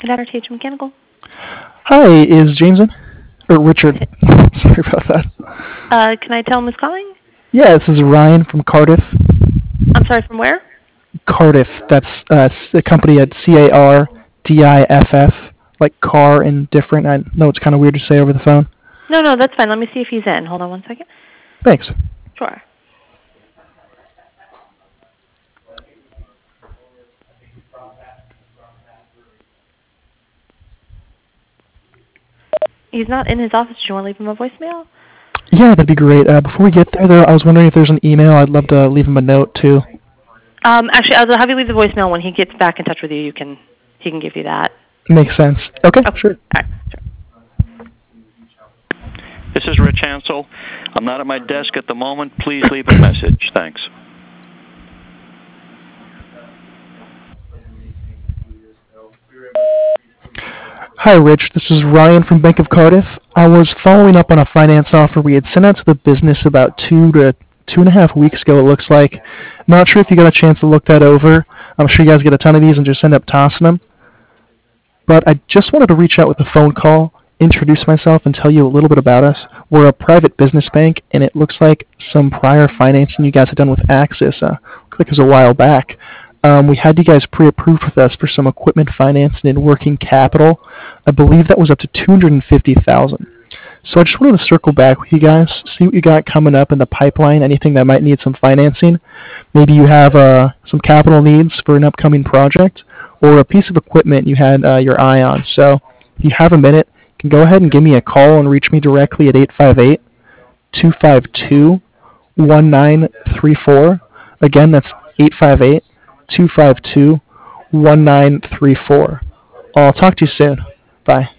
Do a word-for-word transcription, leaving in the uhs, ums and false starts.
Good afternoon, T H Mechanical. Hi, is James in? Or Richard. Sorry about that. Uh, can I tell him who's calling? Yeah, this is Ryan from Cardiff. I'm sorry, from where? Cardiff. That's uh, the company at C A R D I F F, like car and different. I know it's kind of weird to say over the phone. No, no, that's fine. Let me see if he's in. Hold on one second. Thanks. Sure. He's not in his office. Do you want to leave him a voicemail? Yeah, that'd be great. Uh, before we get there, though, I was wondering if there's an email. I'd love to leave him a note, too. Um, actually, I'll have you leave the voicemail. When he gets back in touch with you, you can he can give you that. Makes sense. Okay, Okay. sure. All right. Sure. This is Rich Hansel. I'm not at my desk at the moment. Please leave a message. Thanks. Hi, Rich. This is Ryan from Bank of Cardiff. I was following up on a finance offer we had sent out to the business about two to two and a half weeks ago, it looks like. Not sure if you got a chance to look that over. I'm sure you guys get a ton of these and just end up tossing them. But I just wanted to reach out with a phone call, introduce myself, and tell you a little bit about us. We're a private business bank, and it looks like some prior financing you guys had done with Axis, uh, looks like it was a while back. Um, we had you guys pre-approved with us for some equipment financing and working capital. I believe that was up to two hundred fifty thousand dollars. So I just wanted to circle back with you guys, see what you got coming up in the pipeline, anything that might need some financing. Maybe you have uh, some capital needs for an upcoming project, or a piece of equipment you had uh, your eye on. So if you have a minute, you can go ahead and give me a call and reach me directly at eight five eight, two five two, one nine three four. Again, that's eight five eight, two five two, one nine three four. I'll talk to you soon. Bye.